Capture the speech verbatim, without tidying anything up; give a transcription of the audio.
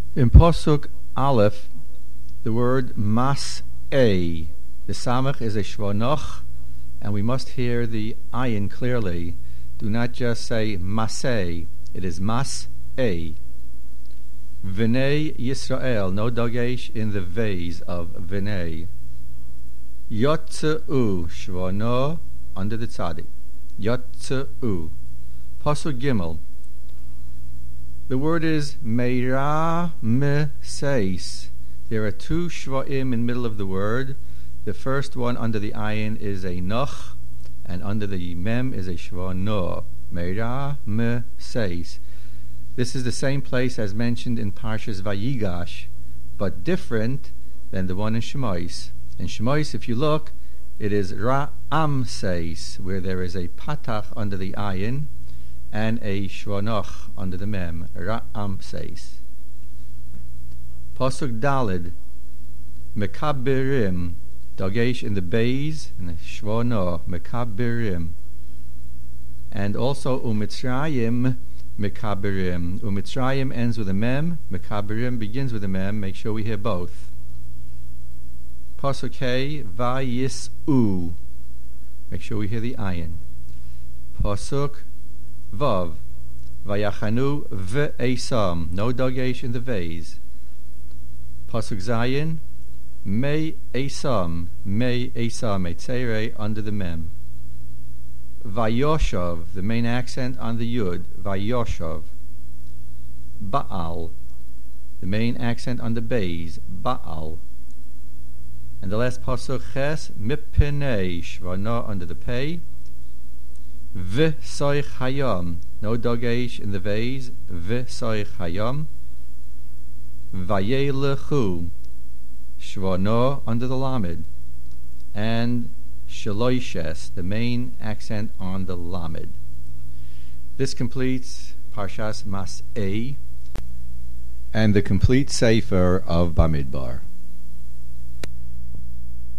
In Pasuk Aleph, the word mas-a, the samach is a shvanoch, and we must hear the ayin clearly. Do not just say masay, it is mas-a. V'nei Yisrael, no dagesh in the vase of v'nei. Yotze'u, shvano, under the tzadi. Yotze'u. Pasuk Gimel. The word is meira me-seis. There are two shva'im in the middle of the word. The first one under the ayin is a noch, and under the mem is a shvano. Meira me-seis. This is the same place as mentioned in Parshas Vayigash, but different than the one in Shemais. In Shemais, if you look, it is ra'am seis, where there is a patach under the ayin and a shvanoch under the mem. Ra'am seis. Pasuk Dalid, mekabirim, dagesh in the beis and the shvano, mekabirim, and also umitzrayim. Mekabirim. Umitzrayim ends with a mem. Mekabirim begins with a mem. Make sure we hear both. Pasuk Hey, Vayis-u. Make sure we hear the ayin. Pasuk Vav, Vayachanu V'esam. No dagesh in the vase. Pasuk Zayin, Mei Esam. Mei Esam. Etzere under the mem. Vayoshav, the main accent on the yud, Vayoshav. Baal, the main accent on the beis, Baal. And the last pasuk Ches, Mipnei, Shvana under the pei. V'soich hayam, no dagesh in the vase, V'soich hayam. Vayelechu, Shvana under the lamed. And Shaloishes, the main accent on the lamed. This completes Parshas Mas-a and the complete sefer of Bamidbar.